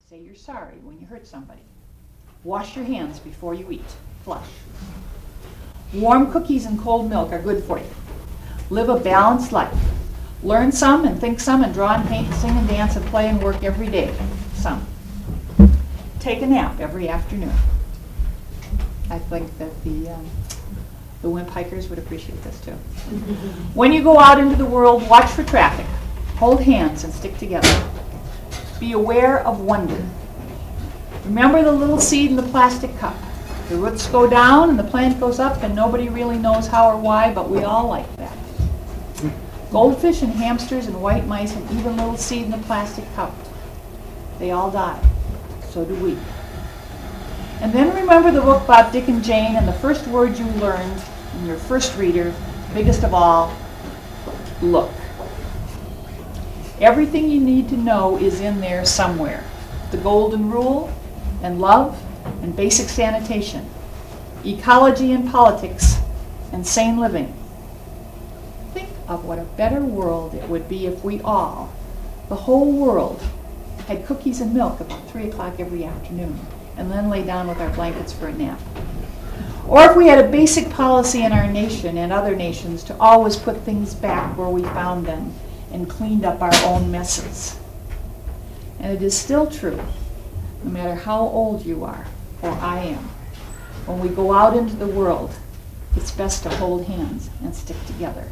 Say you're sorry when you hurt somebody. Wash your hands before you eat. Flush. Warm cookies and cold milk are good for you. Live a balanced life. Learn some and think some and draw and paint and sing and dance and play and work every day. Some. Take a nap every afternoon. I think that the Wimp hikers would appreciate this too. When you go out into the world, watch for traffic. Hold hands and stick together. Be aware of wonder. Remember the little seed in the plastic cup. The roots go down and the plant goes up and nobody really knows how or why, but we all like that. Goldfish and hamsters and white mice and even little seed in the plastic cup. They all die. So do we. And then remember the book about Dick and Jane and the first word you learned in your first reader, biggest of all, look. Everything you need to know is in there somewhere. The golden rule, and love, and basic sanitation, ecology and politics, and sane living. Think of what a better world it would be if we all, the whole world, had cookies and milk about 3 o'clock every afternoon, and then lay down with our blankets for a nap. Or if we had a basic policy in our nation and other nations to always put things back where we found them and cleaned up our own messes. And it is still true, no matter how old you are, or I am, when we go out into the world, it's best to hold hands and stick together.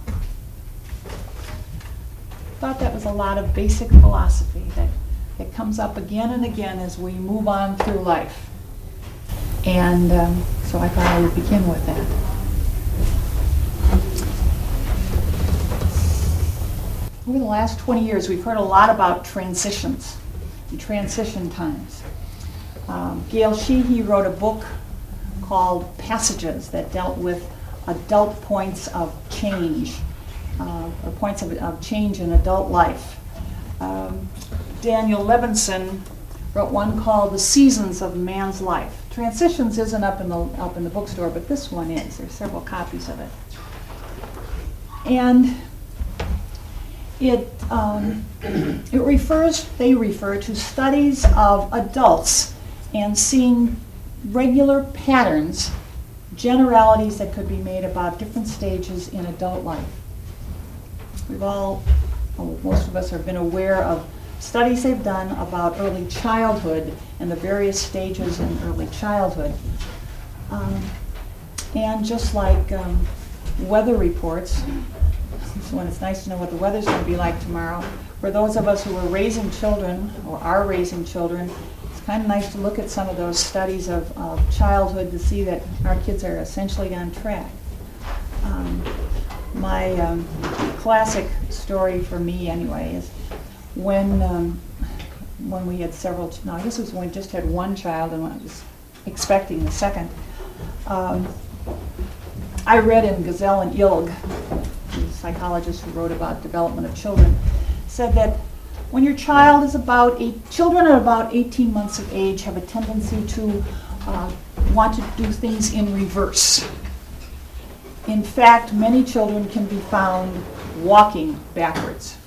I thought that was a lot of basic philosophy that comes up again and again as we move on through life. And so I thought I would begin with that. Over the last 20 years, we've heard a lot about transitions and transition times. Gail Sheehy wrote a book called Passages that dealt with adult points of change, or points of change in adult life. Daniel Levinson wrote one called The Seasons of Man's Life. Transitions isn't up in the bookstore, but this one is. There's several copies of it. And they refer to studies of adults and seeing regular patterns, generalities that could be made about different stages in adult life. Most of us have been aware of studies they've done about early childhood and the various stages in early childhood. And just like weather reports, when it's nice to know what the weather's going to be like tomorrow, for those of us who are raising children or are raising children, it's kind of nice to look at some of those studies of childhood to see that our kids are essentially on track. My classic story for me anyway is when we had several, I guess it was when we just had one child and when I was expecting the second. I read in Gazelle and Ilg, the psychologist who wrote about development of children, said that when your child is children at about 18 months of age have a tendency to want to do things in reverse. In fact, many children can be found walking backwards.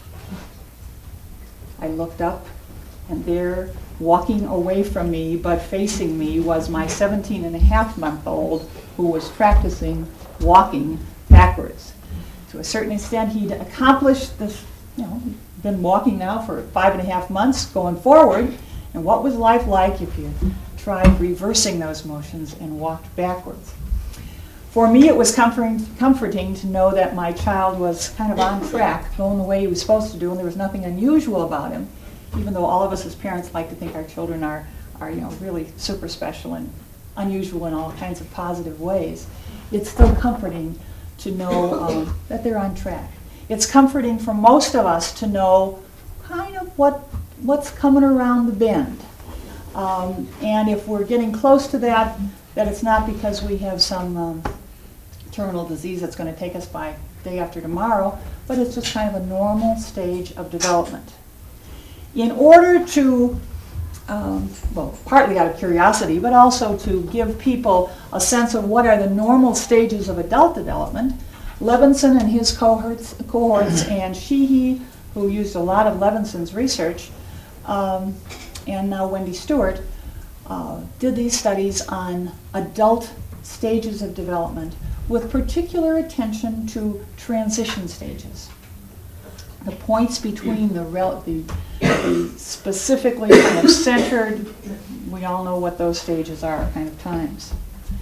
I looked up, and there, walking away from me but facing me, was my 17-and-a-half-month-old who was practicing walking backwards. To a certain extent, he'd accomplished this, been walking now for 5.5 months going forward, and what was life like if you tried reversing those motions and walked backwards? For me, it was comforting to know that my child was kind of on track, going the way he was supposed to do, and there was nothing unusual about him, even though all of us as parents like to think our children are really super special and unusual in all kinds of positive ways. It's still comforting to know that they're on track. It's comforting for most of us to know kind of what's coming around the bend. And if we're getting close to that it's not because we have some terminal disease that's going to take us by day after tomorrow, but it's just kind of a normal stage of development. In order to, partly out of curiosity, but also to give people a sense of what are the normal stages of adult development, Levinson and his cohorts and Sheehy, who used a lot of Levinson's research, and now Wendy Stewart did these studies on adult stages of development with particular attention to transition stages. The points between the specifically kind of centered, we all know what those stages are, kind of times.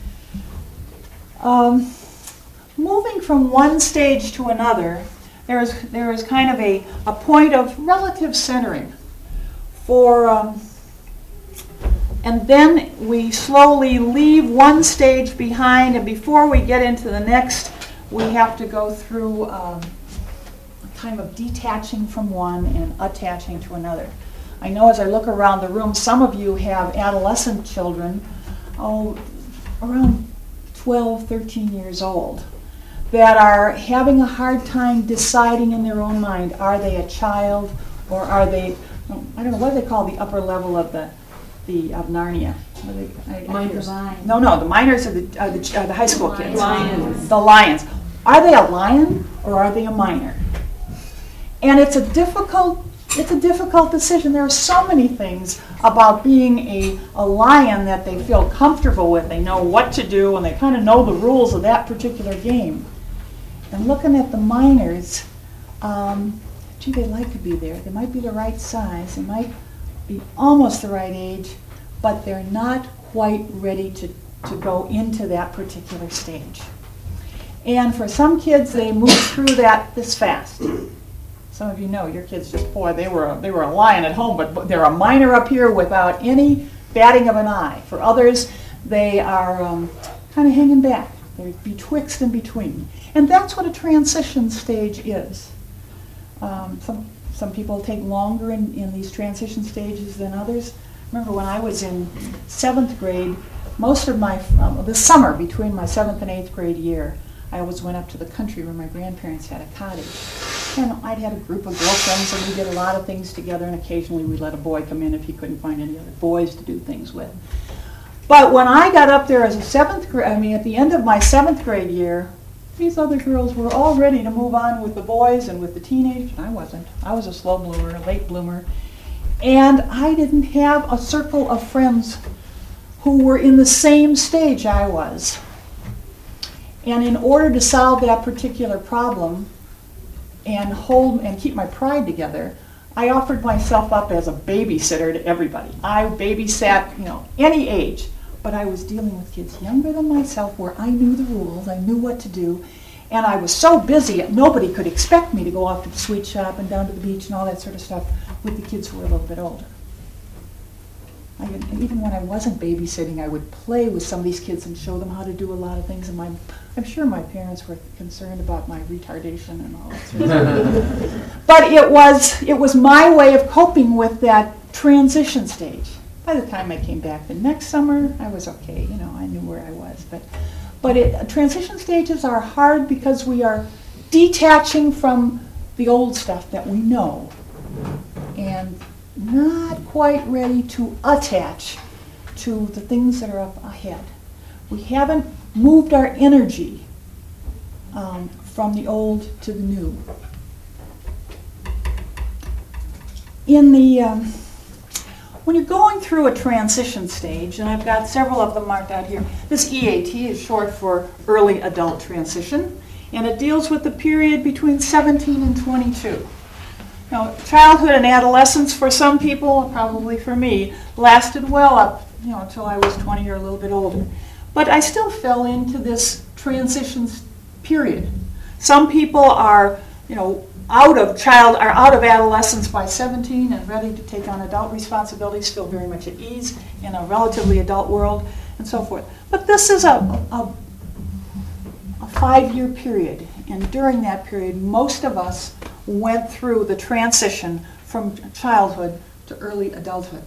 Moving from one stage to another, there is kind of a point of relative centering for, and then we slowly leave one stage behind, and before we get into the next, we have to go through a time of detaching from one and attaching to another. I know as I look around the room, some of you have adolescent children, around 12, 13 years old, that are having a hard time deciding in their own mind, are they a child or are they, I don't know, what do they call the upper level of of Narnia? Minors. No, the minors are the high school kids. Lions. The lions. Are they a lion or are they a minor? And it's a difficult decision. There are so many things about being a lion that they feel comfortable with. They know what to do and they kind of know the rules of that particular game. And looking at the minors, they like to be there. They might be the right size. They might be almost the right age, but they're not quite ready to go into that particular stage. And for some kids, they move through that this fast. Some of you know your kids just, boy, they were a lion at home, but they're a minor up here without any batting of an eye. For others, they are kind of hanging back. They're betwixt and between. And that's what a transition stage is. Some people take longer in these transition stages than others. Remember when I was in 7th grade, most of my, the summer between my 7th and 8th grade year, I always went up to the country where my grandparents had a cottage. And I'd had a group of girlfriends and we did a lot of things together, and occasionally we'd let a boy come in if he couldn't find any other boys to do things with. But when I got up there as at the end of my 7th grade year, these other girls were all ready to move on with the boys and with the teenagers. I wasn't. I was a slow bloomer, a late bloomer. And I didn't have a circle of friends who were in the same stage I was. And in order to solve that particular problem and keep my pride together, I offered myself up as a babysitter to everybody. I babysat, any age, but I was dealing with kids younger than myself where I knew the rules, I knew what to do, and I was so busy nobody could expect me to go off to the sweet shop and down to the beach and all that sort of stuff with the kids who were a little bit older. Even when I wasn't babysitting, I would play with some of these kids and show them how to do a lot of things, and I'm sure my parents were concerned about my retardation and all that sort of stuff. But it was my way of coping with that transition stage. By the time I came back the next summer, I was okay. I knew where I was. But transition stages are hard because we are detaching from the old stuff that we know and not quite ready to attach to the things that are up ahead. We haven't moved our energy from the old to the new. When you're going through a transition stage, and I've got several of them marked out here, this EAT is short for early adult transition, and it deals with the period between 17 and 22. Childhood and adolescence for some people, probably for me, lasted well up, until I was 20 or a little bit older. But I still fell into this transition period. Some people are, out of adolescence by 17 and ready to take on adult responsibilities, feel very much at ease in a relatively adult world, and so forth. But this is a 5-year period, and during that period, most of us went through the transition from childhood to early adulthood.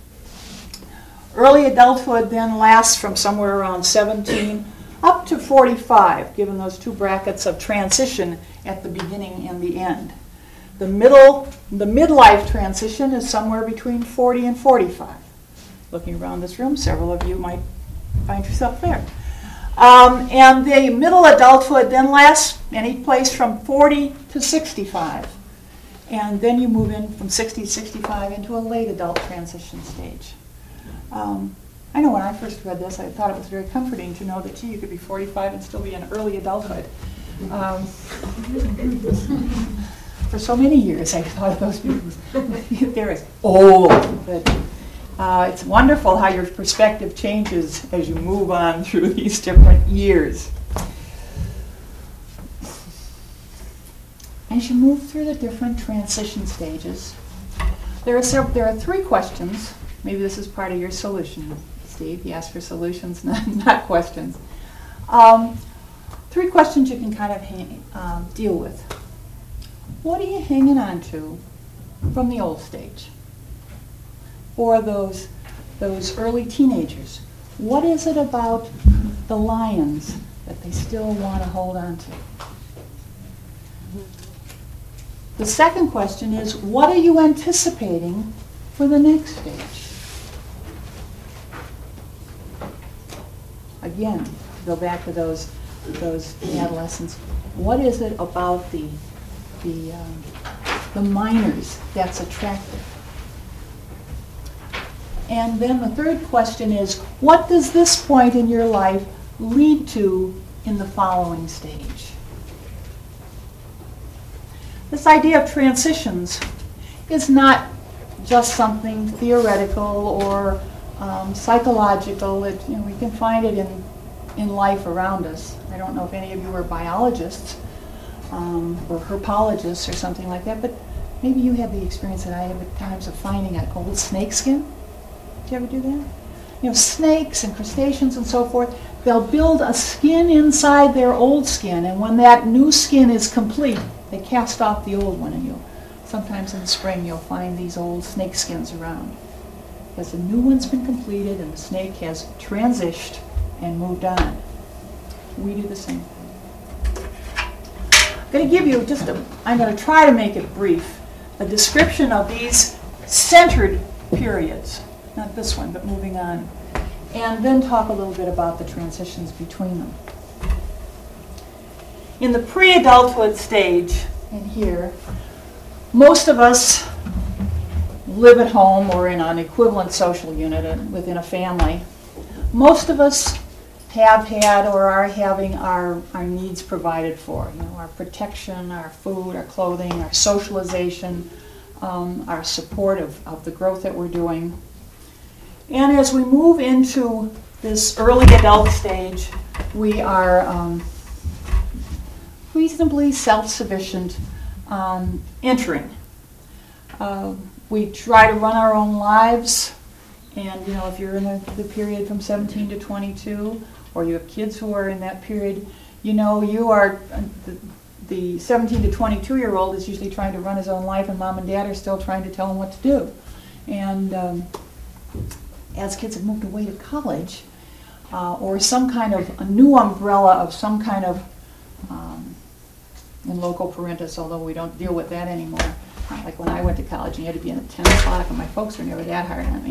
Early adulthood then lasts from somewhere around 17 up to 45, given those two brackets of transition at the beginning and the end. The midlife transition is somewhere between 40 and 45. Looking around this room, several of you might find yourself there. And the middle adulthood then lasts any place from 40 to 65. And then you move in from 60 to 65 into a late adult transition stage. I know when I first read this, I thought it was very comforting to know that, gee, you could be 45 and still be in early adulthood. For so many years, I thought of those people as they're as old. But it's wonderful how your perspective changes as you move on through these different years. As you move through the different transition stages, there are three questions. Maybe this is part of your solution, Steve. You asked for solutions, not questions. Three questions you can kind of deal with. What are you hanging on to from the old stage? Or those early teenagers? What is it about the lions that they still want to hold on to? The second question is, what are you anticipating for the next stage? Again, go back to those adolescents. What is it about the minors that's attractive? And then the third question is, what does this point in your life lead to in the following stage? This idea of transitions is not just something theoretical or psychological. We can find it in life around us. I don't know if any of you are biologists or herpologists or something like that, but maybe you have the experience that I have at times of finding an old snake skin. Did you ever do that? Snakes and crustaceans and so forth, they'll build a skin inside their old skin, and when that new skin is complete, they cast off the old one, and sometimes in the spring you'll find these old snake skins around. Because the new one's been completed and the snake has transitioned and moved on. We do the same thing. I'm going to give you I'm going to try to make it brief, a description of these centered periods. Not this one, but moving on. And then talk a little bit about the transitions between them. In the pre-adulthood stage, in here, most of us live at home or in an equivalent social unit within a family. Most of us have had or are having our needs provided for. Our protection, our food, our clothing, our socialization, our support of the growth that we're doing. And as we move into this early adult stage, we are reasonably self-sufficient entering. We try to run our own lives, and if you're in the period from 17 to 22, or you have kids who are in that period, you are the 17 to 22-year-old is usually trying to run his own life, and mom and dad are still trying to tell him what to do. And as kids have moved away to college, or some kind of a new umbrella of some kind of in loco parentis, although we don't deal with that anymore. Not like when I went to college and you had to be in a 10 o'clock, and my folks were never that hard on me.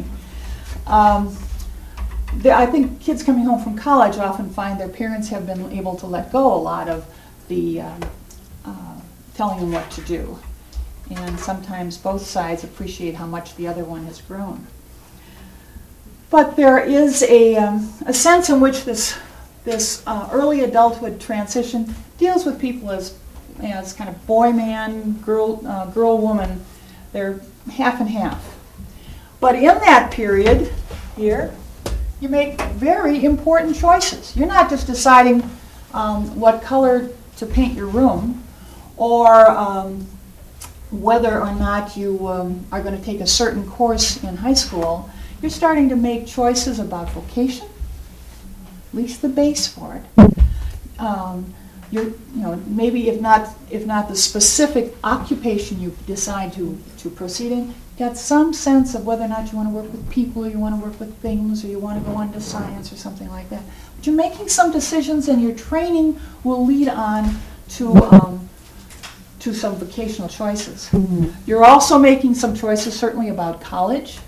I think kids coming home from college often find their parents have been able to let go a lot of the telling them what to do. And sometimes both sides appreciate how much the other one has grown. But there is a sense in which this early adulthood transition deals with people as kind of boy man, girl woman. They're half and half. But in that period here, you make very important choices. You're not just deciding what color to paint your room, or whether or not you are going to take a certain course in high school. You're starting to make choices about vocation, at least the base for it. Maybe if not the specific occupation you decide to proceed in, got some sense of whether or not you want to work with people, or you want to work with things, or you want to go into science or something like that. But you're making some decisions, and your training will lead on to some vocational choices. Mm-hmm. You're also making some choices, certainly about college.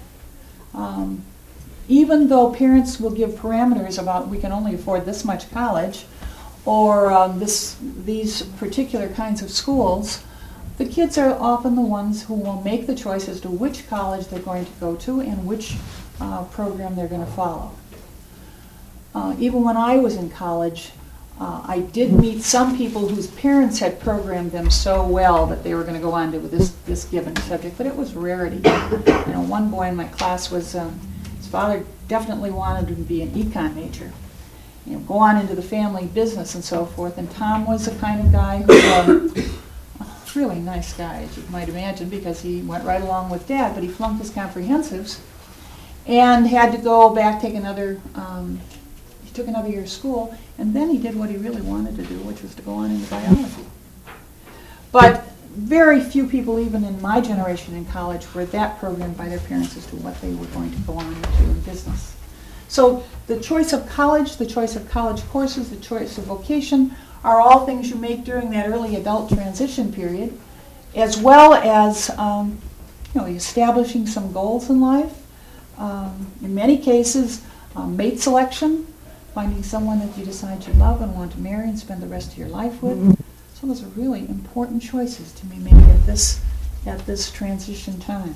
Even though parents will give parameters about we can only afford this much college, or these particular kinds of schools, the kids are often the ones who will make the choice as to which college they're going to go to and which program they're going to follow. Even when I was in college, I did meet some people whose parents had programmed them so well that they were going to go on to this given subject, but it was rarity. One boy in my class was, his father definitely wanted him to be an econ major, go on into the family business and so forth. And Tom was the kind of guy who, really nice guy, as you might imagine, because he went right along with Dad, but he flunked his comprehensives and had to go back, take another, he took another year of school, and then he did what he really wanted to do, which was to go on into biology. But very few people, even in my generation in college, were that programmed by their parents as to what they were going to go on into in business. So the choice of college, the choice of college courses, the choice of vocation are all things you make during that early adult transition period, as well as establishing some goals in life. In many cases, mate selection, finding someone that you decide you love and want to marry and spend the rest of your life with. So those are really important choices to be made at this transition time.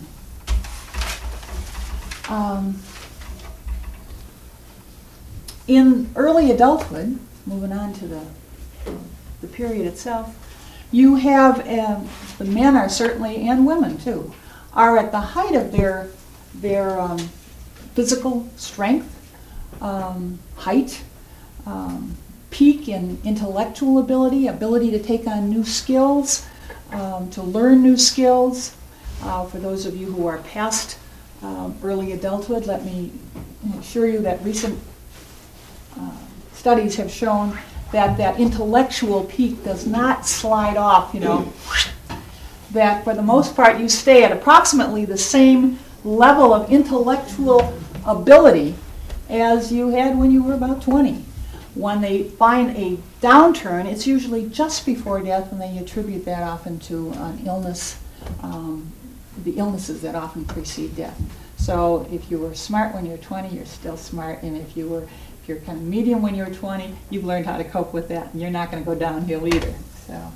In early adulthood, moving on to the period itself, you have, the men are certainly, and women too, are at the height of their physical strength, height, peak in intellectual ability to take on new skills, to learn new skills. For those of you who are past early adulthood, let me assure you that recent studies have shown that intellectual peak does not slide off, that for the most part you stay at approximately the same level of intellectual ability as you had when you were about 20. When they find a downturn, it's usually just before death, and they attribute that often to an illness, the illnesses that often precede death. So if you were smart when you were 20, you're still smart, and if you're kind of medium when you were 20, you've learned how to cope with that, and you're not going to go downhill either. So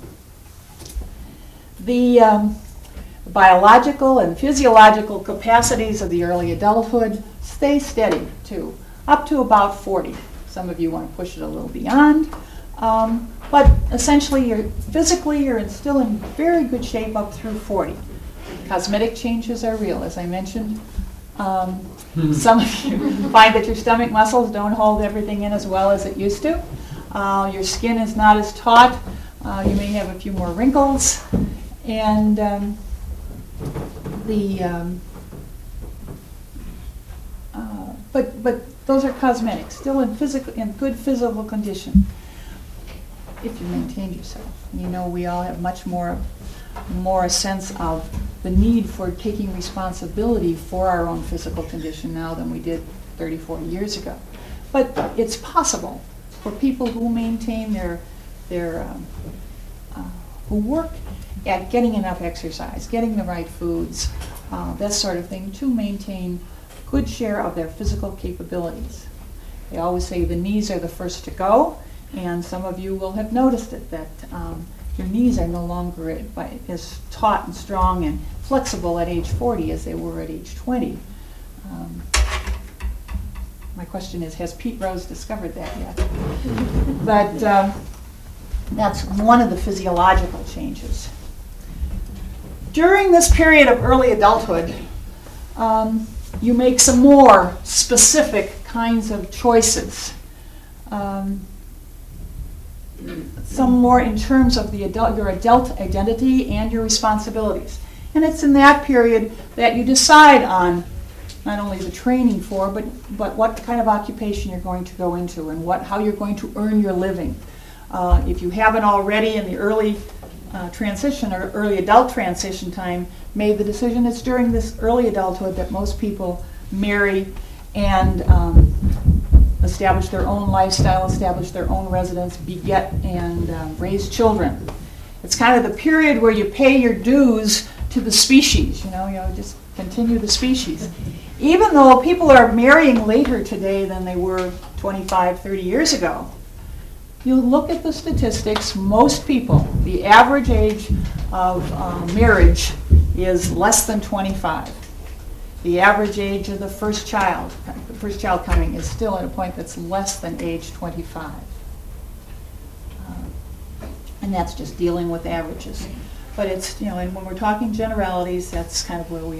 the biological and physiological capacities of the early adulthood stay steady too, up to about 40. Some of you want to push it a little beyond, but essentially you're still in very good shape up through 40. Cosmetic changes are real, as I mentioned. Some of you find that your stomach muscles don't hold everything in as well as it used to. Your skin is not as taut. You may have a few more wrinkles, and but those are cosmetic, still in good physical condition, if you maintain yourself. We all have much more a sense of the need for taking responsibility for our own physical condition now than we did 30, 40 years ago. But it's possible for people who maintain who work at getting enough exercise, getting the right foods, that sort of thing, to maintain good share of their physical capabilities. They always say the knees are the first to go, and some of you will have noticed it, that your knees are no longer as taut and strong and flexible at age 40 as they were at age 20. My question is, has Pete Rose discovered that yet? But that's one of the physiological changes. During this period of early adulthood, you make some more specific kinds of choices. Some more in terms of your adult identity and your responsibilities. And it's in that period that you decide on not only the training for, but what kind of occupation you're going to go into and how you're going to earn your living. If you haven't already in the early transition or early adult transition time made the decision, it's during this early adulthood that most people marry and establish their own lifestyle, establish their own residence, beget and raise children. It's kind of the period where you pay your dues to the species, just continue the species. Even though people are marrying later today than they were 25, 30 years ago, you look at the statistics, most people, the average age of marriage is less than 25. The average age of the first child coming, is still at a point that's less than age 25. And that's just dealing with averages. But it's, and when we're talking generalities, that's kind of where we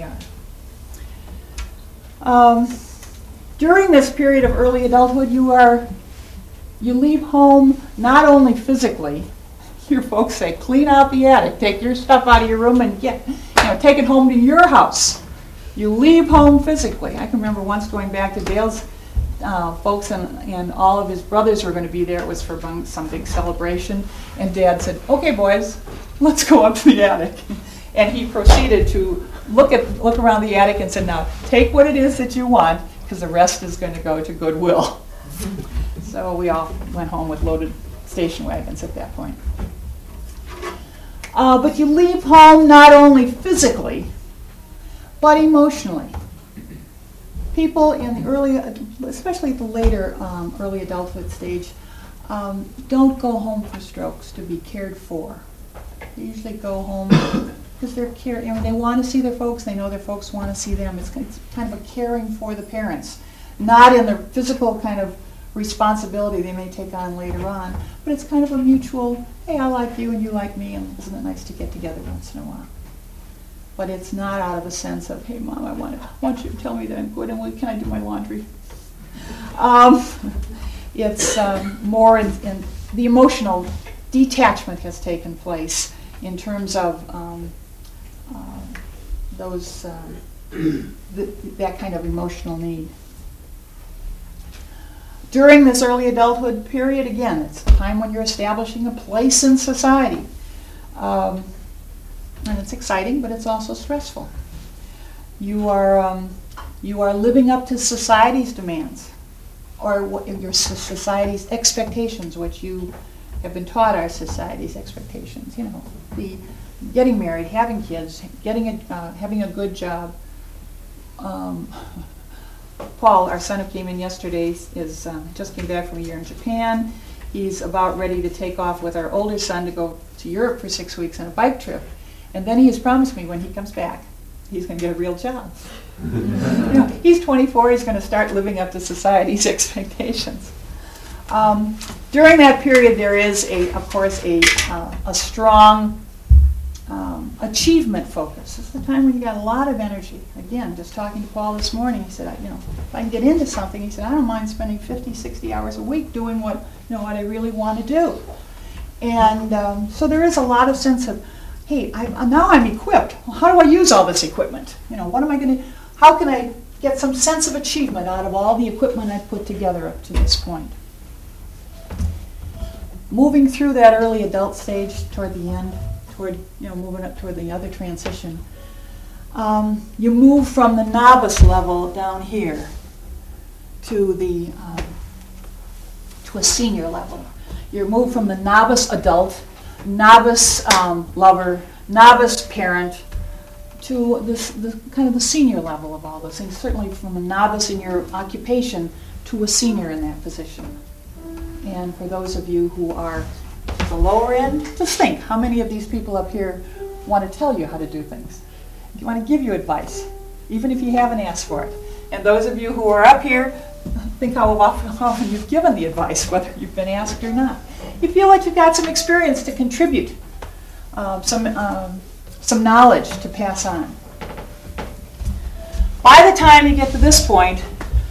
are. During this period of early adulthood, you leave home not only physically. Your folks say, clean out the attic, take your stuff out of your room and take it home to your house. You leave home physically. I can remember once going back to Dale's folks and all of his brothers were going to be there. It was for some big celebration. And Dad said, okay, boys, let's go up to the attic. And he proceeded to look around the attic and said, now take what it is that you want, because the rest is going to go to Goodwill. So we all went home with loaded station wagons at that point. But you leave home not only physically, but emotionally. People in the early, especially the later early adulthood stage, don't go home for strokes to be cared for. They usually go home because they want to see their folks. They know their folks want to see them. It's kind of a caring for the parents, not in the physical kind of responsibility they may take on later on, but it's kind of a mutual, hey, I like you and you like me, and isn't it nice to get together once in a while? But it's not out of a sense of, hey, Mom, I want you to tell me that I'm good, and can I do my laundry? It's more in the emotional detachment has taken place in terms of that kind of emotional need. During this early adulthood period, again, it's the time when you're establishing a place in society. And it's exciting, but it's also stressful. You are living up to society's demands, or your society's expectations, which you have been taught are society's expectations. The getting married, having kids, having a good job. Paul, our son who came in yesterday, just came back from a year in Japan. He's about ready to take off with our older son to go to Europe for 6 weeks on a bike trip. And then he has promised me when he comes back, he's going to get a real job. He's 24, he's going to start living up to society's expectations. During that period, there is, of course, a strong achievement focus. It's the time when you got a lot of energy. Again, just talking to Paul this morning, he said, if I can get into something, he said, I don't mind spending 50, 60 hours a week doing what I really want to do. And so there is a lot of sense of, hey, now I'm equipped. Well, how do I use all this equipment? What am I going to? How can I get some sense of achievement out of all the equipment I've put together up to this point? Moving through that early adult stage toward the end, moving up toward the other transition, you move from the novice level down here to a senior level. You move from the novice adult, novice lover, novice parent, to the kind of the senior level of all those things. Certainly from a novice in your occupation to a senior in that position. And for those of you who are at the lower end, just think, how many of these people up here want to tell you how to do things? Do you want to give you advice, even if you haven't asked for it? And those of you who are up here, think how often you've given the advice, whether you've been asked or not. You feel like you've got some experience to contribute, some knowledge to pass on. By the time you get to this point,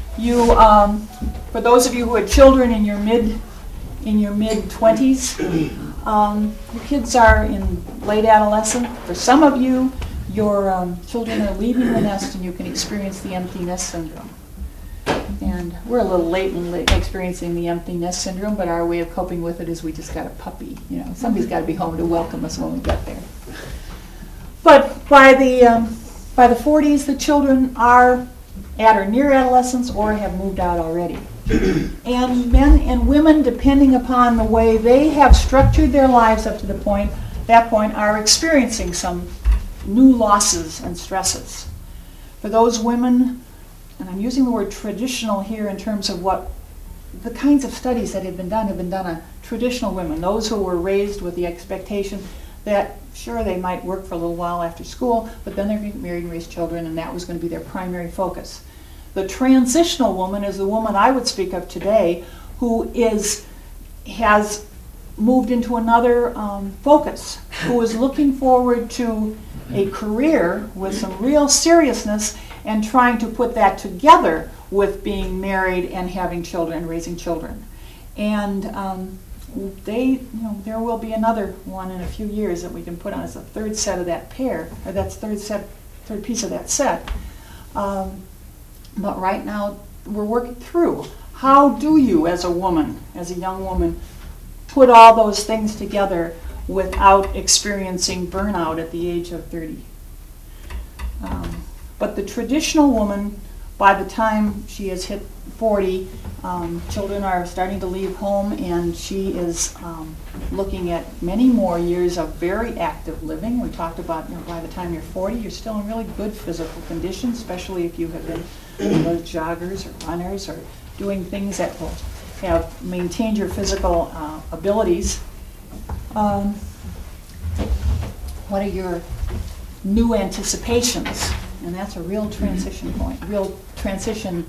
for those of you who had children in your mid-20s, your kids are in late adolescence. For some of you, your children are leaving the nest and you can experience the empty nest syndrome. And we're a little late in experiencing the empty nest syndrome, but our way of coping with it is we just got a puppy. Somebody's got to be home to welcome us when we get there. But by the 40s, the children are at or near adolescence or have moved out already. And men and women, depending upon the way they have structured their lives up to that point, are experiencing some new losses and stresses. For those women, and I'm using the word traditional here in terms of what the kinds of studies that have been done on traditional women, those who were raised with the expectation that, sure, they might work for a little while after school, but then they're going to get married and raise children, and that was going to be their primary focus. The transitional woman is the woman I would speak of today who has moved into another focus, who is looking forward to a career with some real seriousness and trying to put that together with being married and having children and raising children. And there will be another one in a few years that we can put on as a third set of that pair, or that's third piece of that set. But right now we're working through, how do you as a woman, as a young woman, put all those things together without experiencing burnout at the age of 30. But the traditional woman, by the time she has hit 40, children are starting to leave home, and she is looking at many more years of very active living. We talked about, by the time you're 40, you're still in really good physical condition, especially if you have been those joggers or runners or doing things that will have maintained your physical abilities. What are your new anticipations? And that's a real transition point, real transition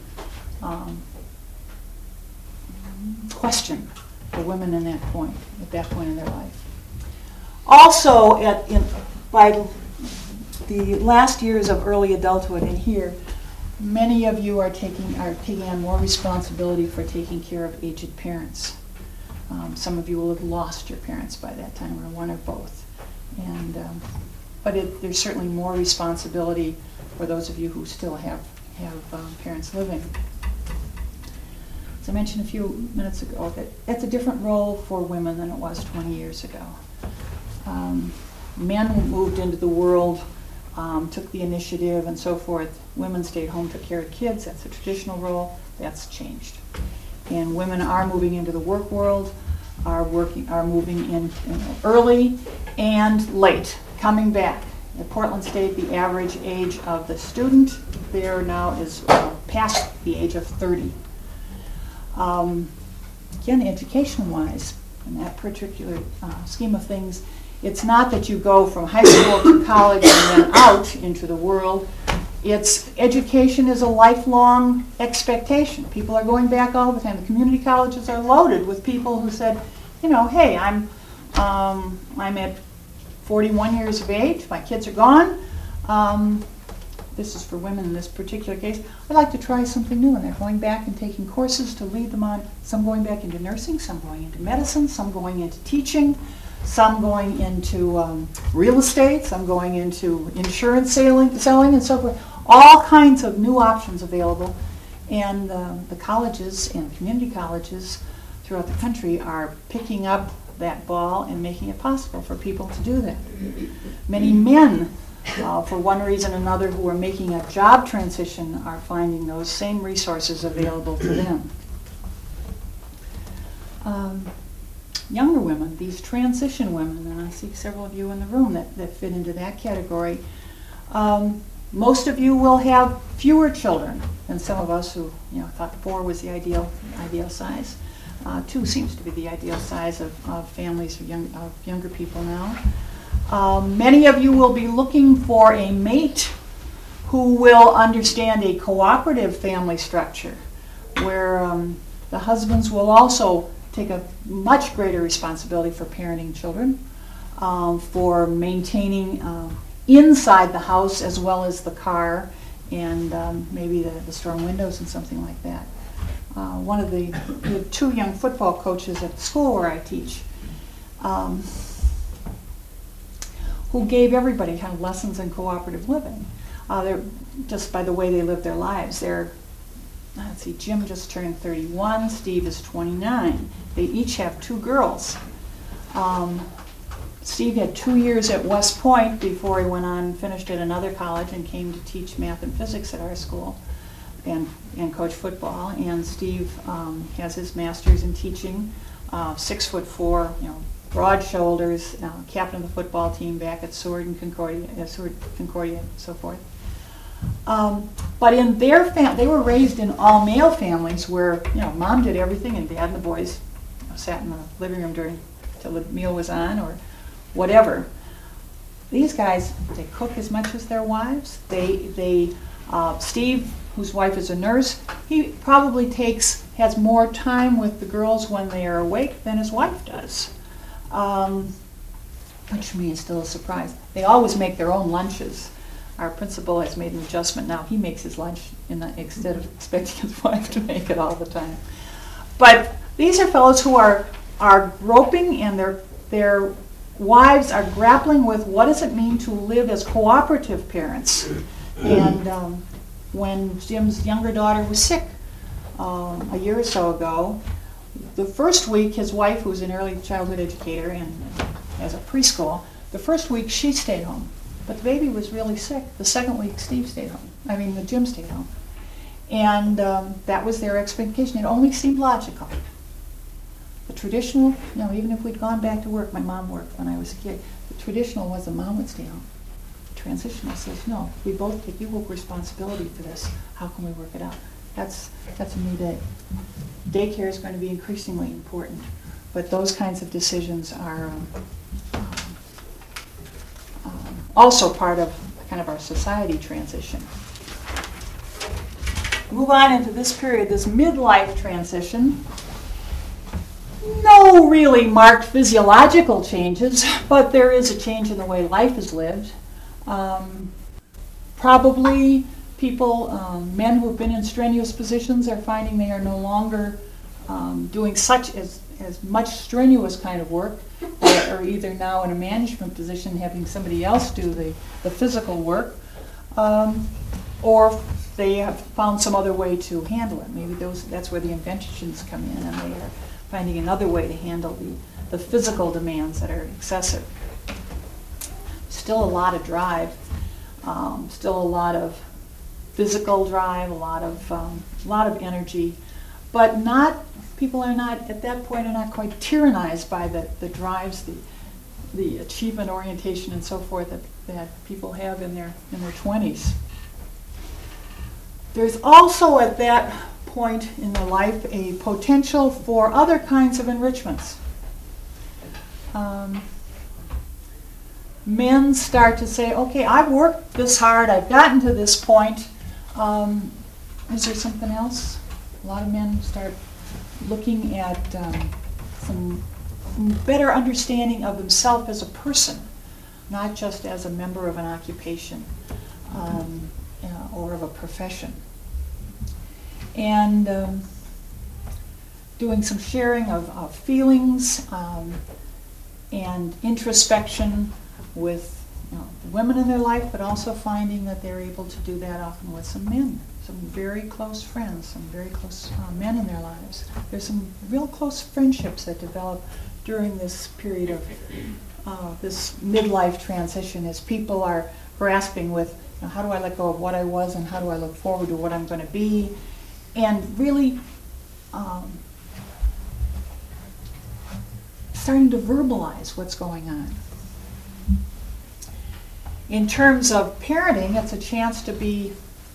question for women at that point in their life. Also, by the last years of early adulthood in here, many of you are taking on more responsibility for taking care of aged parents. Some of you will have lost your parents by that time, or one or both. But there's certainly more responsibility for those of you who still have parents living. As I mentioned a few minutes ago, that's a different role for women than it was 20 years ago. Men moved into the world, took the initiative and so forth. Women stayed home, took care of kids. That's a traditional role. That's changed. And women are moving into the work world, are moving in early and late, coming back. At Portland State, the average age of the student there now is past the age of 30. Again, education-wise, in that particular scheme of things, it's not that you go from high school to college and then out into the world. Education is a lifelong expectation. People are going back all the time. The community colleges are loaded with people who said, hey, I'm at 41 years of age, my kids are gone. This is for women in this particular case. I'd like to try something new, and they're going back and taking courses to lead them on. Some going back into nursing, some going into medicine, some going into teaching, some going into real estate, some going into insurance selling and so forth. All kinds of new options available. And the colleges and community colleges throughout the country are picking up that ball and making it possible for people to do that. Many men, for one reason or another, who are making a job transition are finding those same resources available to them. Younger women, these transition women, and I see several of you in the room that fit into that category. Most of you will have fewer children than some of us who thought 4 was the ideal size. 2 seems to be the ideal size of families of younger people now. Many of you will be looking for a mate who will understand a cooperative family structure where the husbands will also take a much greater responsibility for parenting children, for maintaining inside the house as well as the car and maybe the storm windows and something like that. One of the 2 young football coaches at the school where I teach, who gave everybody kind of lessons in cooperative living. They're just by the way they live their lives. Jim just turned 31, Steve is 29. They each have 2 girls. Steve had 2 years at West Point before he went on and finished at another college and came to teach math and physics at our school and coach football. And Steve has his master's in teaching, 6'4", broad shoulders, captain of the football team back at Seward and Concordia and so forth. But in their they were raised in all male families where, mom did everything and dad and the boys sat in the living room till the meal was on or whatever. These guys, they cook as much as their wives. Steve, whose wife is a nurse, he probably has more time with the girls when they are awake than his wife does. Which to me is still a surprise. They always make their own lunches. Our principal has made an adjustment now. He makes his lunch instead of expecting his wife to make it all the time. But these are fellows who are groping, and their wives are grappling with what does it mean to live as cooperative parents. And when Jim's younger daughter was sick a year or so ago, the first week his wife, who's an early childhood educator and has a preschool, the first week she stayed home. But the baby was really sick. The second week Jim stayed home. And that was their expectation. It only seemed logical. The traditional, even if we'd gone back to work, my mom worked when I was a kid, the traditional was the mom would stay home. The transitional says, no, we both take equal responsibility for this. How can we work it out? That's a new day. Daycare is going to be increasingly important, but those kinds of decisions are also part of kind of our society transition. Move on into this period, this midlife transition. No really marked physiological changes, but there is a change in the way life is lived. Probably people, men who have been in strenuous positions are finding they are no longer doing as much strenuous kind of work, or either now in a management position having somebody else do the physical work, or they have found some other way to handle it. Maybe that's where the inventions come in, and they are finding another way to handle the physical demands that are excessive. Still a lot of drive, still a lot of physical drive, a lot of energy, but people are not, at that point, are not quite tyrannized by the drives, the achievement orientation and so forth that people have in their 20s. There's also at that point in their life a potential for other kinds of enrichments. Men start to say, okay, I've worked this hard, I've gotten to this point. Is there something else? A lot of men start looking at some better understanding of himself as a person, not just as a member of an occupation or of a profession. And doing some sharing of feelings and introspection with the women in their life, but also finding that they're able to do that often with some men, some very close friends, some very close men in their lives. There's some real close friendships that develop during this period of this midlife transition as people are grasping with, how do I let go of what I was and how do I look forward to what I'm going to be, and really starting to verbalize what's going on. In terms of parenting, it's a chance to be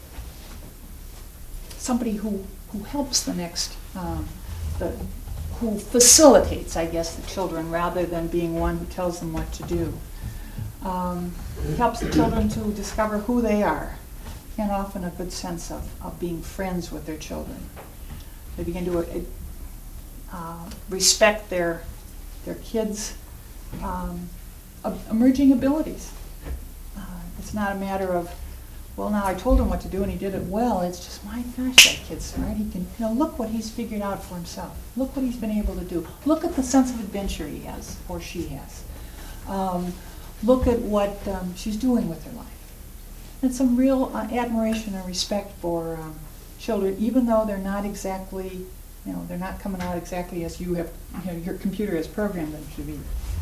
somebody who helps the next, who facilitates, I guess, the children rather than being one who tells them what to do. Helps the children to discover who they are, and often a good sense of being friends with their children. They begin to respect their kids' emerging abilities. It's not a matter of, well, now I told him what to do and he did it well. It's just, my gosh, that kid's smart. He can, look what he's figured out for himself. Look what he's been able to do. Look at the sense of adventure he has, or she has. Look at what she's doing with her life. And some real admiration and respect for children, even though they're not exactly, they're not coming out exactly as you have, your computer has programmed them to be.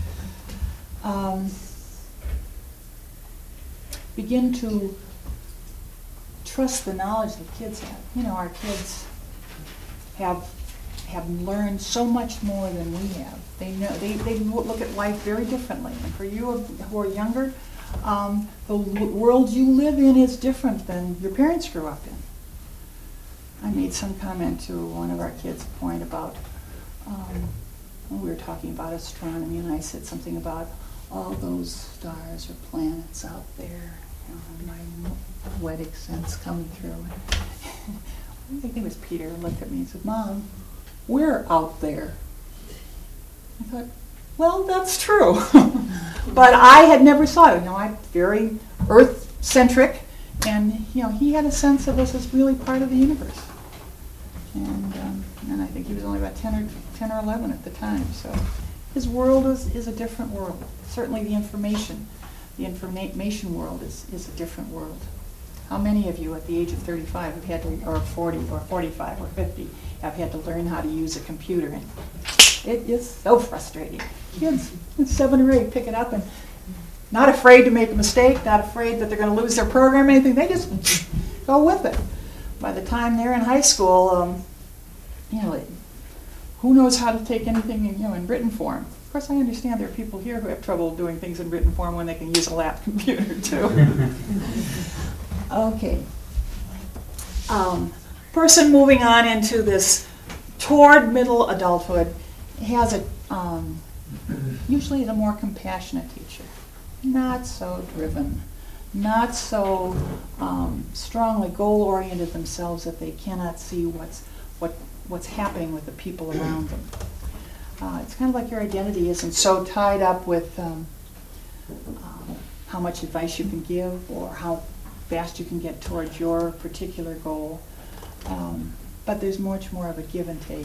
Begin to trust the knowledge that kids have. Our kids have learned so much more than we have. They know they look at life very differently. And for you who are younger, The world you live in is different than your parents grew up in. I made some comment to one of our kids, a point about, when we were talking about astronomy, and I said something about all those stars or planets out there, my poetic sense coming through. I think it was Peter looked at me and said, "Mom, we're out there." I thought, well, that's true. But I had never saw it. I'm very Earth-centric, and he had a sense of us as really part of the universe. And I think he was only about 10 or 11 at the time. So his world is a different world. Certainly the information world is a different world. How many of you at the age of 35 have had to, or 40 or 45 or 50, have had to learn how to use a computer? And it is so frustrating. Kids at 7 or 8 pick it up and not afraid to make a mistake, not afraid that they're going to lose their program or anything. They just go with it. By the time they're in high school, who knows how to take anything in written form? Of course, I understand there are people here who have trouble doing things in written form when they can use a lap computer too. Okay. Person moving on into this toward middle adulthood has usually is a more compassionate teacher, not so driven, not so strongly goal-oriented themselves that they cannot see what's happening with the people around them. It's kind of like your identity isn't so tied up with how much advice you can give or how fast you can get towards your particular goal, but there's much more of a give and take.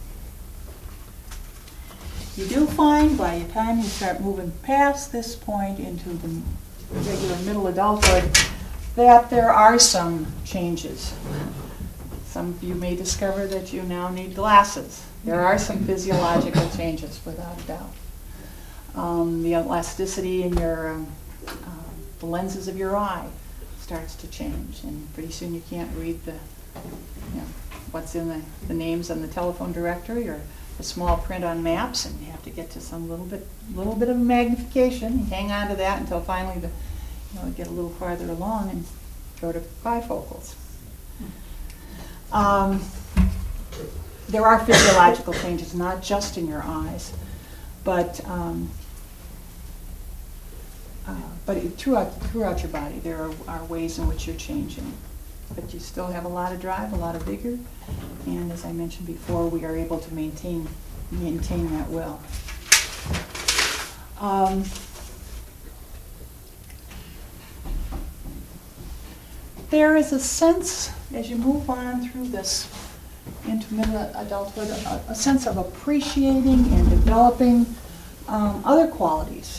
You do find by the time you start moving past this point into the regular middle adulthood that there are some changes. Some of you may discover that you now need glasses. There are some physiological changes, without a doubt. The elasticity in the lenses of your eye starts to change, and pretty soon you can't read what's in the names on the telephone directory or the small print on maps, and you have to get to some little bit of magnification. You hang on to that until finally get a little farther along and go to bifocals. There are physiological changes, not just in your eyes, but throughout your body. There are ways in which you're changing. But you still have a lot of drive, a lot of vigor, and as I mentioned before, we are able to maintain that well. There is a sense, as you move on through this into middle adulthood, a sense of appreciating and developing other qualities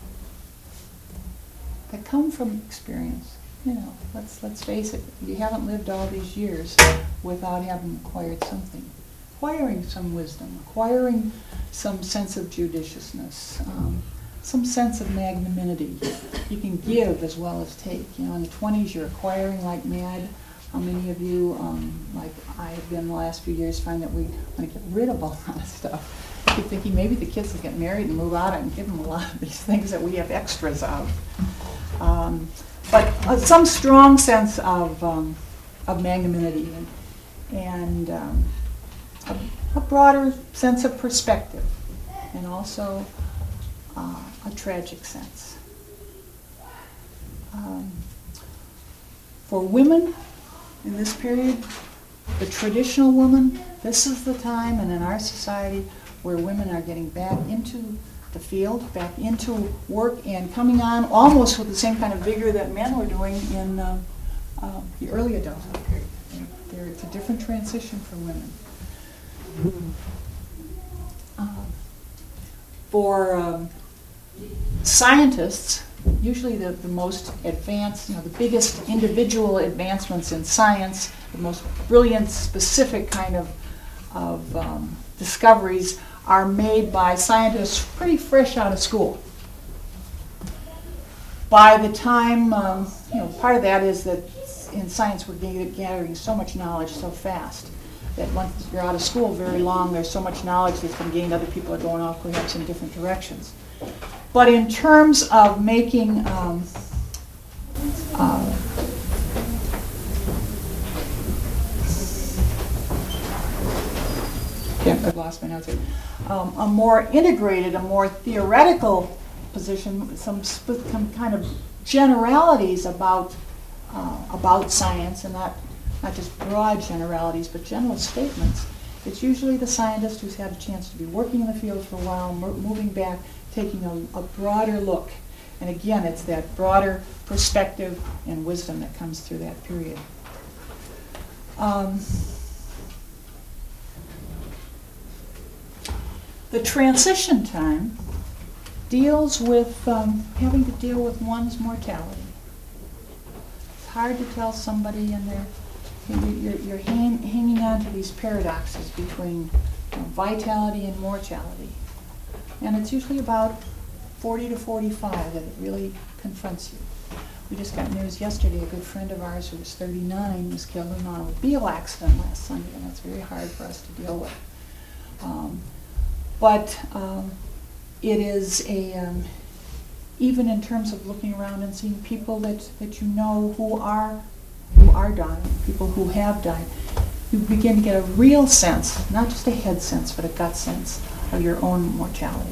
that come from experience. Let's face it, you haven't lived all these years without having acquired something. Acquiring some wisdom, acquiring some sense of judiciousness, some sense of magnanimity. You can give as well as take. In the 20s you're acquiring like mad. How many of you, like I have been the last few years, find that we want to get rid of a lot of stuff? I keep thinking maybe the kids will get married and move out and give them a lot of these things that we have extras of. But some strong sense of magnanimity and a broader sense of perspective, and also a tragic sense. For women in this period, the traditional woman, this is the time, and in our society, where women are getting back into the field, back into work, and coming on almost with the same kind of vigor that men were doing in the early adulthood period. It's a different transition for women. For scientists, usually the most advanced, the biggest individual advancements in science, the most brilliant, specific kind of discoveries are made by scientists pretty fresh out of school. By the time, part of that is that in science we're gathering so much knowledge so fast that once you're out of school very long, there's so much knowledge that's been gained, other people are going off perhaps in different directions. But in terms of making I've lost my notes here. A more integrated, a more theoretical position, some kind of generalities about science, and not just broad generalities, but general statements. It's usually the scientist who's had a chance to be working in the field for a while, moving back, taking a broader look. And again, it's that broader perspective and wisdom that comes through that period. The transition time deals with having to deal with one's mortality. It's hard to tell somebody in their, you're hanging on to these paradoxes between vitality and mortality. And it's usually about 40 to 45 that it really confronts you. We just got news yesterday, a good friend of ours who was 39 was killed in an automobile accident last Sunday, and that's very hard for us to deal with. But it is even in terms of looking around and seeing people that you know who are dying, people who have died, you begin to get a real sense, not just a head sense, but a gut sense of your own mortality.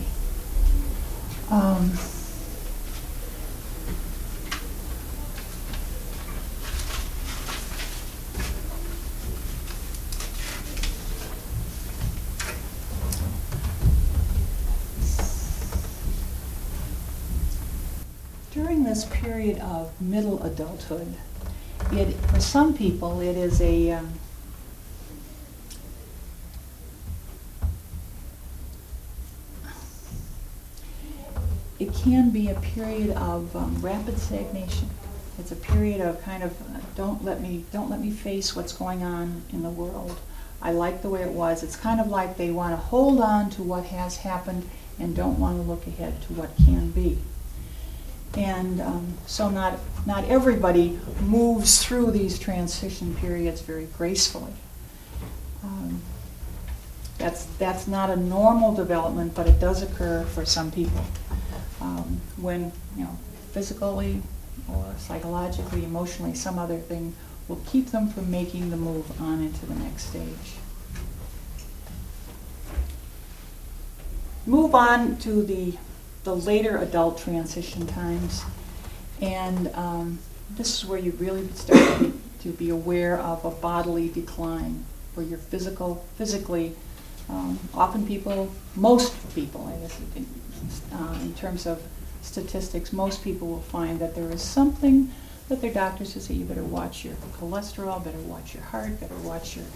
During this period of middle adulthood, for some people it is it can be a period of rapid stagnation. It's a period of kind of don't let me face what's going on in the world. I like the way it was. It's kind of like they want to hold on to what has happened and don't want to look ahead to what can be. And so not everybody moves through these transition periods very gracefully. That's not a normal development, but it does occur for some people. When physically or psychologically, emotionally, some other thing will keep them from making the move on into the next stage. Move on to the later adult transition times, and this is where you really start to be aware of a bodily decline, where you're physically, most people, I guess in terms of statistics, most people will find that there is something that their doctors will say, you better watch your cholesterol, better watch your heart, better watch your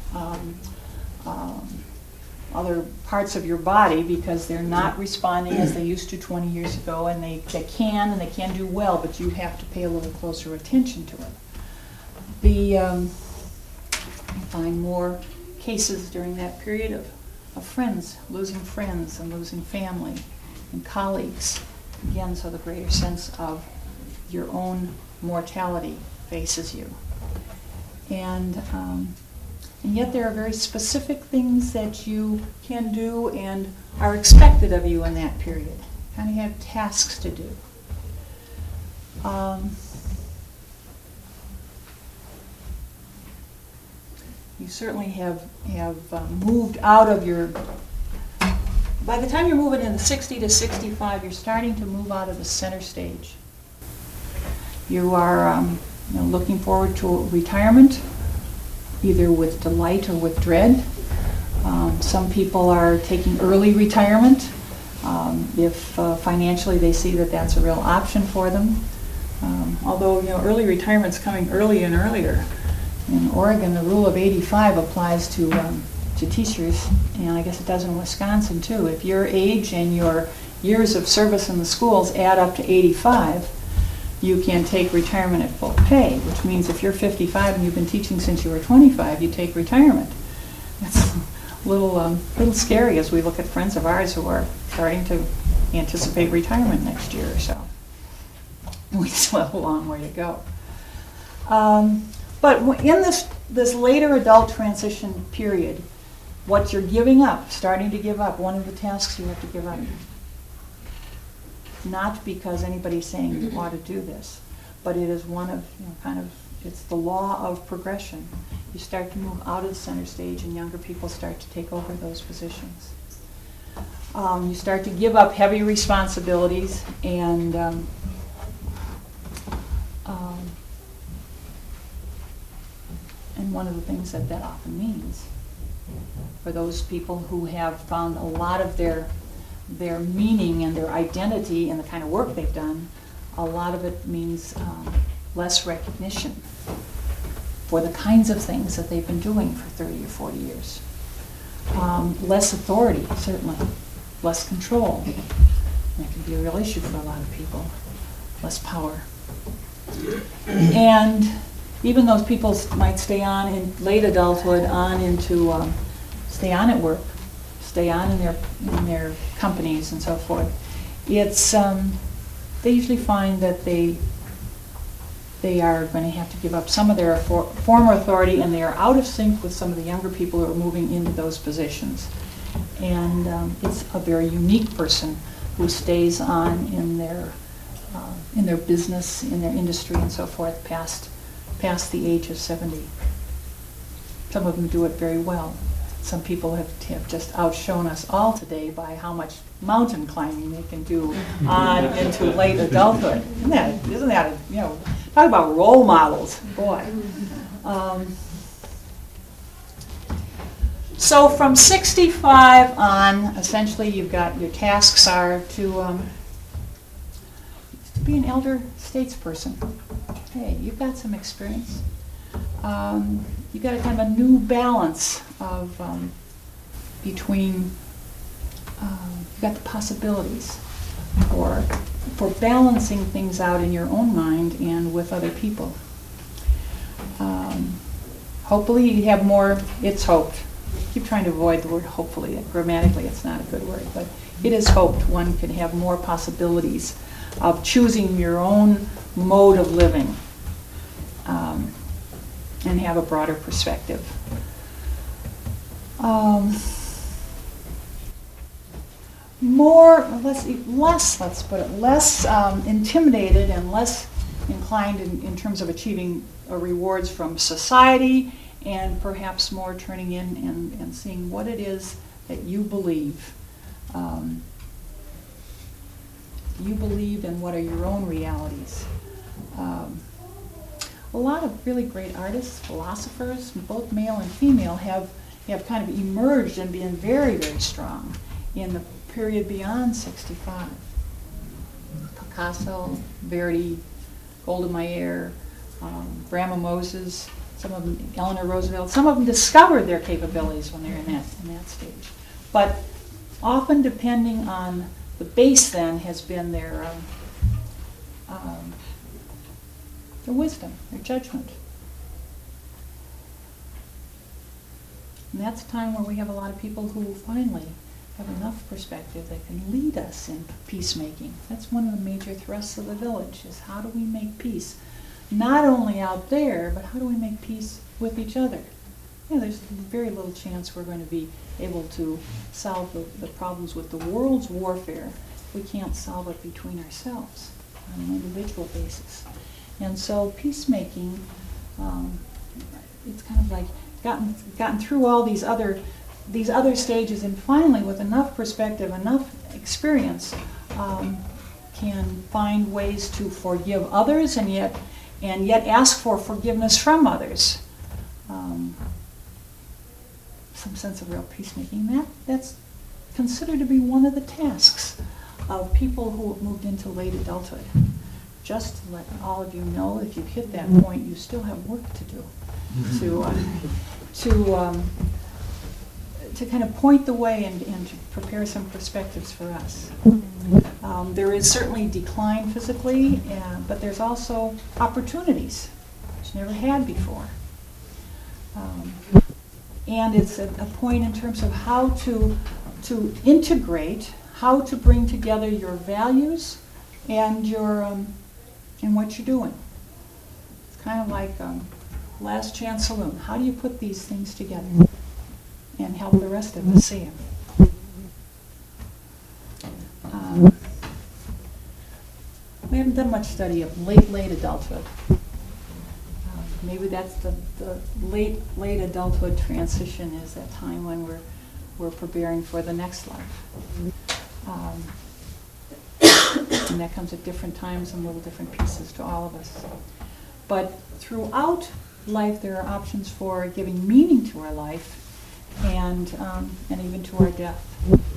other parts of your body, because they're not responding as they used to 20 years ago, and they can do well, but you have to pay a little closer attention to it. You find more cases during that period of friends and losing family and colleagues. Again, so the greater sense of your own mortality faces you. And yet there are very specific things that you can do and are expected of you in that period. Kind of have tasks to do. You certainly have moved out of your... By the time you're moving in 60 to 65, you're starting to move out of the center stage. You are looking forward to retirement, either with delight or with dread. Some people are taking early retirement if financially they see that that's a real option for them. Although early retirement's coming early and earlier. In Oregon, the rule of 85 applies to teachers, and I guess it does in Wisconsin too. If your age and your years of service in the schools add up to 85, you can take retirement at full pay, which means if you're 55 and you've been teaching since you were 25, you take retirement. That's a little scary as we look at friends of ours who are starting to anticipate retirement next year or so. We still have a long way to go. But in this later adult transition period, what you're giving up, starting to give up, one of the tasks you have to give up not because anybody's saying you ought to do this, but it is one of, it's the law of progression. You start to move out of the center stage and younger people start to take over those positions. You start to give up heavy responsibilities and one of the things that often means for those people who have found a lot of their meaning and their identity in the kind of work they've done, a lot of it means less recognition for the kinds of things that they've been doing for 30 or 40 years. Less authority, certainly. Less control. That can be a real issue for a lot of people. Less power. And even those people might stay on in late adulthood, stay on at work, stay on in their companies and so forth. It's they usually find that they are going to have to give up some of their former authority, and they are out of sync with some of the younger people who are moving into those positions. And it's a very unique person who stays on in their business, in their industry, and so forth, past the age of 70. Some of them do it very well. Some people have just outshone us all today by how much mountain climbing they can do on into late adulthood. Isn't that talk about role models, boy. So from 65 on, essentially you've got your tasks are to be an elder statesperson. Hey, you've got some experience. You've got a kind of a new balance of between you've got the possibilities for balancing things out in your own mind and with other people. Hopefully you have more. It's hoped. I keep trying to avoid the word hopefully. Grammatically it's not a good word, but it is hoped one can have more possibilities of choosing your own mode of living and have a broader perspective. Less intimidated and less inclined in terms of achieving rewards from society, and perhaps more turning in and seeing what it is that you believe. You believe in what are your own realities. A lot of really great artists, philosophers, both male and female, have kind of emerged and been very, very strong in the period beyond 65. Picasso, Verdi, Golda Meir, Grandma Moses, some of them, Eleanor Roosevelt, some of them discovered their capabilities when they're in that stage. But often depending on the base then has been their wisdom, their judgment. And that's a time where we have a lot of people who finally have enough perspective that can lead us in peacemaking. That's one of the major thrusts of the village, is how do we make peace? Not only out there, but how do we make peace with each other? There's very little chance we're going to be able to solve the problems with the world's warfare. We can't solve it between ourselves on an individual basis. And so peacemaking, it's kind of like gotten through all these other stages, and finally, with enough perspective, enough experience, can find ways to forgive others and yet ask for forgiveness from others. Some sense of real peacemaking. That's considered to be one of the tasks of people who have moved into late adulthood. Just to let all of you know, if you've hit that point, you still have work to do to kind of point the way and to prepare some perspectives for us. There is certainly decline physically, but there's also opportunities, which never had before. And it's a point in terms of how to integrate, how to bring together your values and your and what you're doing. It's kind of like Last Chance Saloon. How do you put these things together and help the rest of us see them? We haven't done much study of late adulthood. Maybe that's the late adulthood transition is that time when we're preparing for the next life. And that comes at different times and little different pieces to all of us. But throughout life, there are options for giving meaning to our life and even to our death.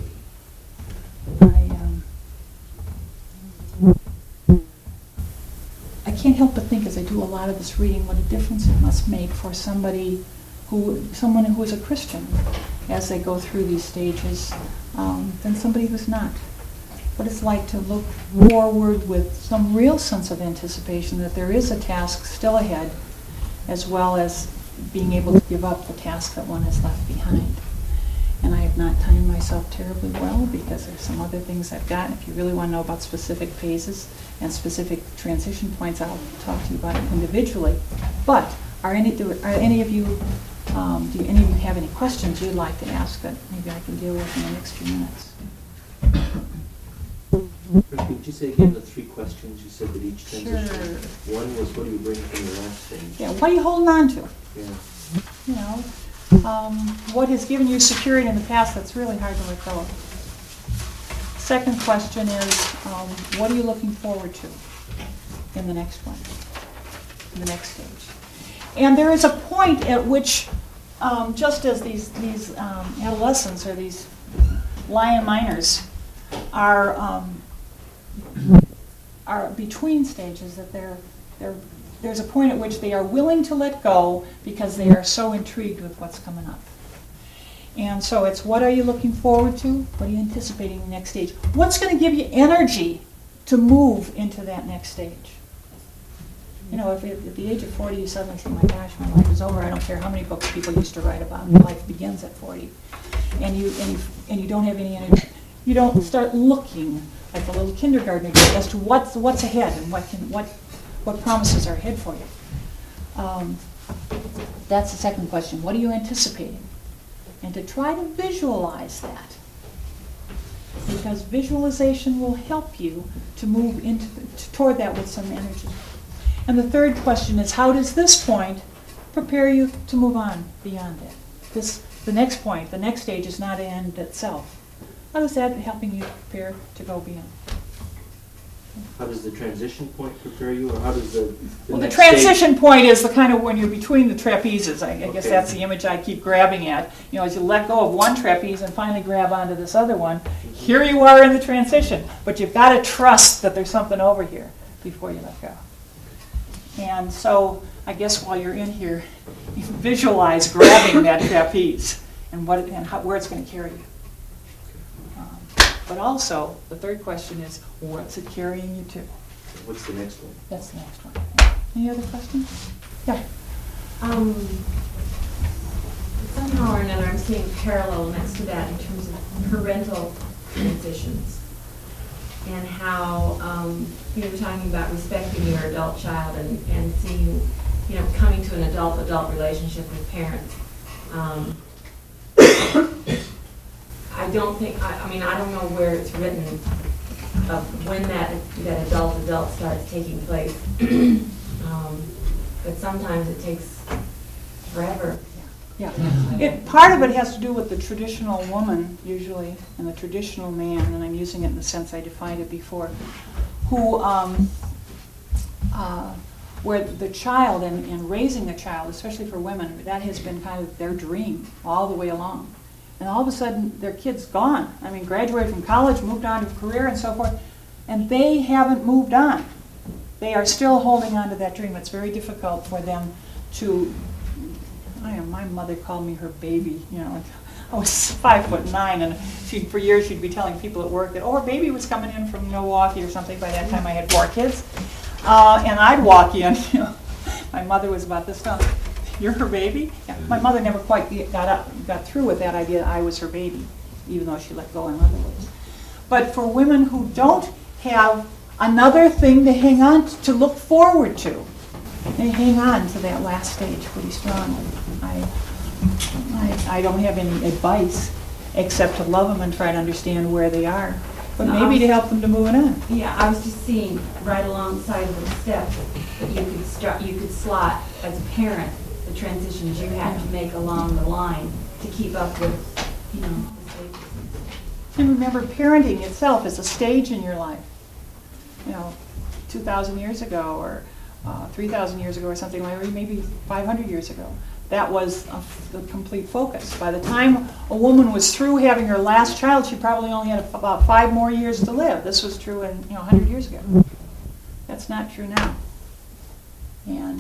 I can't help but think, as I do a lot of this reading, what a difference it must make for someone who is a Christian as they go through these stages than somebody who's not. What it's like to look forward with some real sense of anticipation that there is a task still ahead, as well as being able to give up the task that one has left behind. And I have not timed myself terribly well because there's some other things I've got. If you really want to know about specific phases and specific transition points, I'll talk to you about it individually. But do any of you have any questions you'd like to ask that maybe I can deal with in the next few minutes? Did you say again the 3 questions you said that each transition? Sure. One was, what do you bring from the last stage? Yeah, what are you holding on to? Yeah. You know, what has given you security in the past that's really hard to let go of? Second question is, what are you looking forward to in the next one, in the next stage? And there is a point at which, just as these adolescents or these lion miners are between stages, that there's a point at which they are willing to let go because they are so intrigued with what's coming up. And so it's, what are you looking forward to? What are you anticipating in the next stage? What's going to give you energy to move into that next stage? You know, if at the age of 40 you suddenly say, my gosh, my life is over, I don't care how many books people used to write about, life begins at 40, and you don't have any energy, you don't start looking like a little kindergartner as to what's ahead and what promises are ahead for you. That's the second question. What are you anticipating? And to try to visualize that, because visualization will help you to move toward that with some energy. And the third question is, how does this point prepare you to move on beyond it? The next point, the next stage is not an end itself. How is that helping you prepare to go beyond? How does the transition point prepare you, or how does the Well, the next transition stage... point is the kind of when you're between the trapezes. I guess Okay. that's the image I keep grabbing at. You know, as you let go of one trapeze and finally grab onto this other one, here you are in the transition. But you've got to trust that there's something over here before you let go. And so I guess while you're in here, you visualize grabbing that trapeze and where it's going to carry you. But also, the third question is, what's it carrying you to? What's the next one? That's the next one. Any other questions? Yeah. Somehow or another, I'm seeing parallel next to that in terms of parental transitions and how you were talking about respecting your adult child and seeing, coming to an adult relationship with parents. I don't think, I don't know where it's written of when that adult starts taking place. But sometimes it takes forever. Yeah. Part of it has to do with the traditional woman, usually, and the traditional man, and I'm using it in the sense I defined it before, who, where the child and raising a child, especially for women, that has been kind of their dream all the way along. And all of a sudden, their kid's gone. Graduated from college, moved on to a career and so forth, and they haven't moved on. They are still holding on to that dream. It's very difficult for them to, my mother called me her baby. I was 5'9", and for years she'd be telling people at work that, her baby was coming in from Milwaukee or something. By that time I had 4 kids. And I'd walk in, my mother was about this tall. You're her baby? Yeah. My mother never quite got through with that idea that I was her baby, even though she let go in other ways. But for women who don't have another thing to hang on to look forward to, they hang on to that last stage pretty strongly. I don't have any advice except to love them and try to understand where they are but maybe to help them to moving on. Yeah, I was just seeing right alongside of the step that you could slot as a parent the transitions you have to make along the line to keep up with, the stages. And remember, parenting itself is a stage in your life. 2,000 years ago or 3,000 years ago or something like that, or maybe 500 years ago. That was the complete focus. By the time a woman was through having her last child, she probably only had about 5 more years to live. This was true in 100 years ago. That's not true now. And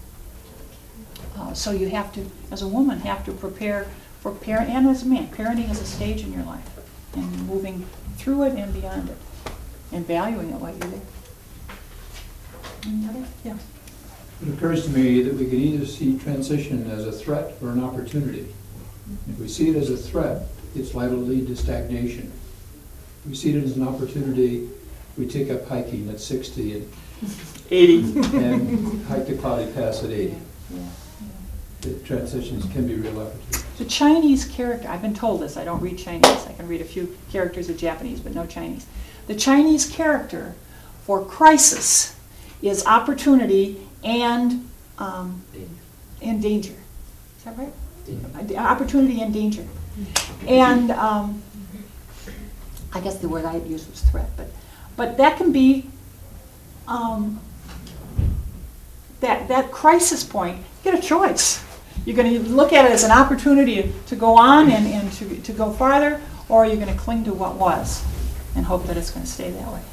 so you have to, as a woman, have to prepare for parent, and as a man, parenting is a stage in your life, and moving through it and beyond it, and valuing it while you're there. Any other? Yeah. It occurs to me that we can either see transition as a threat or an opportunity. If we see it as a threat, it's liable to lead to stagnation. If we see it as an opportunity, we take up hiking at 60 and 80. and hike the Cloudy Pass at 80. Yeah. The transitions can be real opportunities. The Chinese character, I've been told this, I don't read Chinese. I can read a few characters of Japanese, but no Chinese. The Chinese character for crisis is opportunity and danger. Is that right? Opportunity and danger. And I guess the word I had used was threat, but that can be that crisis point. You get a choice. You're going to look at it as an opportunity to go on and to go farther, or you're going to cling to what was and hope that it's going to stay that way.